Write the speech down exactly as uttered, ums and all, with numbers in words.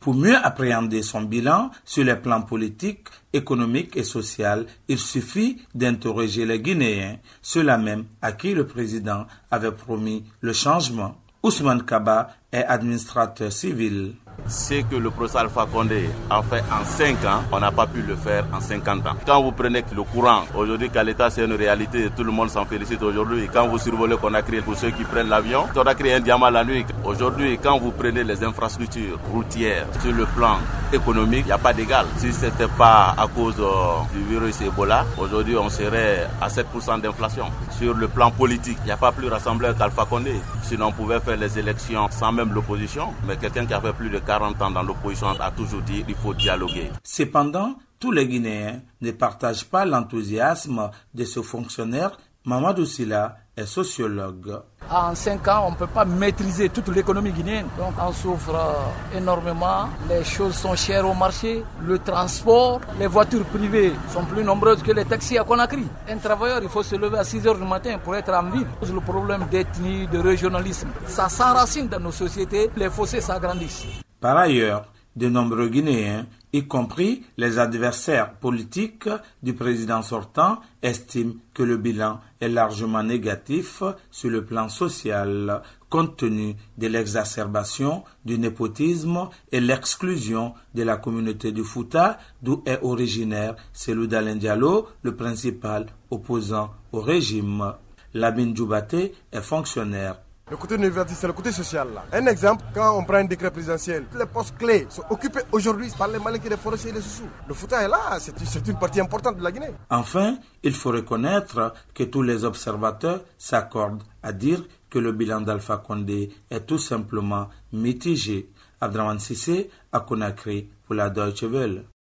Pour mieux appréhender son bilan sur les plans politiques, économiques et social, il suffit d'interroger les Guinéens, ceux-là même à qui le président avait promis le changement. Ousmane Kaba est administrateur civil. Ce que le professeur Alpha Condé a fait en cinq ans, on n'a pas pu le faire en cinquante ans. Quand vous prenez le courant, aujourd'hui qu'à l'État c'est une réalité, tout le monde s'en félicite aujourd'hui. Quand vous survolez Conakry, pour ceux qui prennent l'avion, on a créé un diamant la nuit. Aujourd'hui, quand vous prenez les infrastructures routières, sur le plan économique, il n'y a pas d'égal. Si ce n'était pas à cause euh, du virus Ebola, aujourd'hui on serait à sept pour cent d'inflation. Sur le plan politique, il n'y a pas plus rassembleur qu'Alpha Condé. Sinon on pouvait faire les élections sans même l'opposition, mais quelqu'un qui avait plus de quarante ans dans l'opposition a toujours dit qu'il faut dialoguer. Cependant, tous les Guinéens ne partagent pas l'enthousiasme de ce fonctionnaire. Mamadou Silla est sociologue. En cinq ans, on ne peut pas maîtriser toute l'économie guinéenne. Donc on souffre énormément. Les choses sont chères au marché. Le transport, les voitures privées sont plus nombreuses que les taxis à Conakry. Un travailleur, il faut se lever à six heures du matin pour être en ville. Le problème d'ethnie, de régionalisme, ça s'enracine dans nos sociétés. Les fossés s'agrandissent. Par ailleurs, de nombreux Guinéens, y compris les adversaires politiques du président sortant, estiment que le bilan est largement négatif sur le plan social, compte tenu de l'exacerbation du népotisme et l'exclusion de la communauté du Fouta, d'où est originaire Cellou Dalein Diallo, le principal opposant au régime. Lamine Djoubaté est fonctionnaire. Le côté négatif, c'est le côté social. Là. Un exemple, quand on prend un décret présidentiel, les postes clés sont occupés aujourd'hui par les Malinqués, les forestiers et les Soussous. Le Fouta est là, c'est, c'est une partie importante de la Guinée. Enfin, il faut reconnaître que tous les observateurs s'accordent à dire que le bilan d'Alpha Condé est tout simplement mitigé. Abdraman Sissé à Conakry pour la Deutsche Welle.